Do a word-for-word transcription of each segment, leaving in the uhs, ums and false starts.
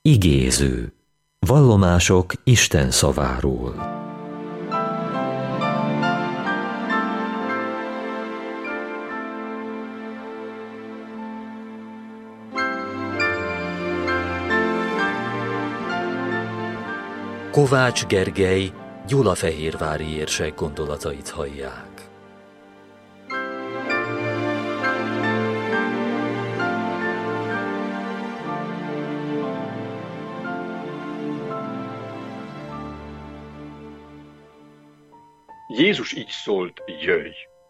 Igéző. Vallomások Isten szaváról. Kovács Gergely gyulafehérvári érsek gondolatait hallják. Jézus így szólt, jöjj!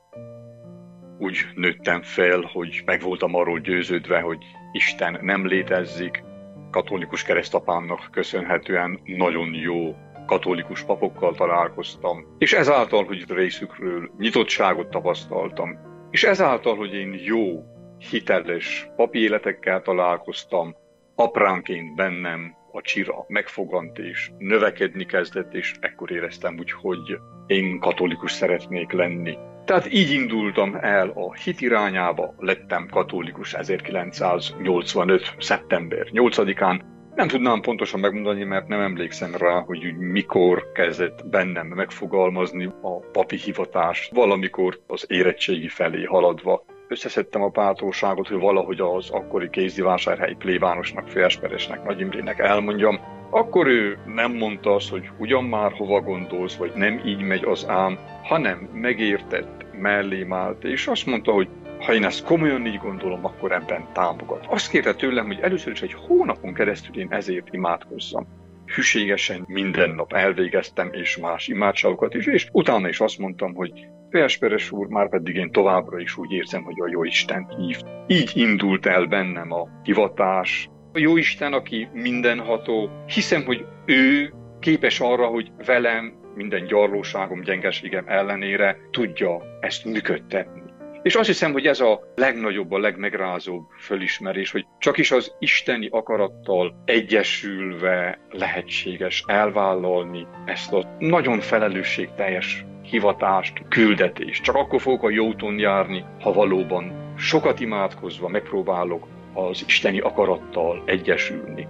Úgy nőttem fel, hogy meg voltam arról győződve, hogy Isten nem létezik. Katolikus keresztapámnak köszönhetően nagyon jó katolikus papokkal találkoztam, és ezáltal, hogy részükről nyitottságot tapasztaltam, és ezáltal, hogy én jó, hiteles papi életekkel találkoztam, apránként bennem a csira megfogant és növekedni kezdett, és ekkor éreztem úgy, hogy én katolikus szeretnék lenni. Tehát így indultam el a hit irányába, lettem katolikus ezerkilencszáznyolcvanöt. szeptember nyolcadikán. Nem tudnám pontosan megmondani, mert nem emlékszem rá, hogy mikor kezdett bennem megfogalmazni a papi hivatás. Valamikor az érettségi felé haladva összeszedtem a bátorságot, hogy valahogy az akkori kézdivásárhelyi plébánosnak, Főesperesnek, Nagy Imrének elmondjam. Akkor ő nem mondta azt, hogy ugyan már hova gondolsz, vagy nem így megy az ám, hanem megértett, mellém állt, és azt mondta, hogy ha én ezt komolyan így gondolom, akkor ebben támogat. Azt kérte tőlem, hogy először is egy hónapon keresztül én ezért imádkozzam. Hűségesen minden nap elvégeztem, és más imádságokat is, és utána is azt mondtam, hogy Főesperes úr, már pedig én továbbra is úgy érzem, hogy a Jóisten hív. Így indult el bennem a hivatás. A Jóisten, aki mindenható, hiszem, hogy ő képes arra, hogy velem minden gyarlóságom, gyengeségem ellenére tudja ezt működtetni. És azt hiszem, hogy ez a legnagyobb, a legmegrázóbb fölismerés, hogy csak is az isteni akarattal egyesülve lehetséges elvállalni ezt a nagyon felelősségteljes hivatást, küldetést. Csak akkor fogok a jó úton járni, ha valóban sokat imádkozva megpróbálok az isteni akarattal egyesülni.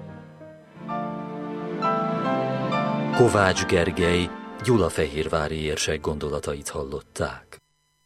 Kovács Gergely gyulafehérvári érsek gondolatait hallották.